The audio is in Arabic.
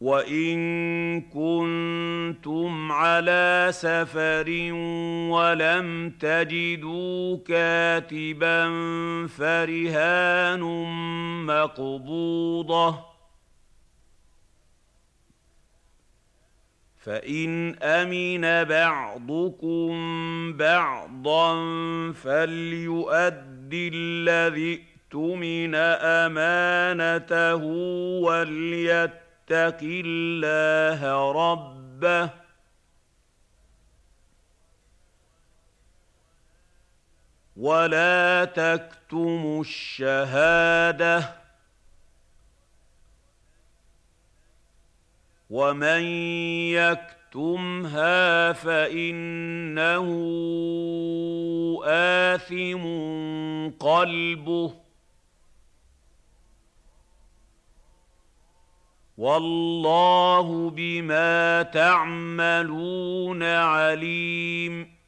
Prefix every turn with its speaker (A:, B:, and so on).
A: وَإِن كُنتُمْ عَلَىٰ سَفَرٍ وَلَمْ تَجِدُوا كَاتِبًا فَرِهَانٌ مَّقْبُوضَةٌ ۖ فَإِنْ أَمِنَ بَعْضُكُم بَعْضًا فَلْيُؤَدِّ الَّذِي اؤْتُمِنَ أَمَانَتَهُ وَلْيَتَّقِ اللَّهَ رَبَّهُ ۗ وَلَا تَكْتُمُوا الشَّهَادَةَ ۚ وَمَن يَكْتُمْهَا فَإِنَّهُ آثِمٌ قَلْبُهُ ۗ وَاللَّهُ بِمَا تَعْمَلُونَ عَلِيمٌ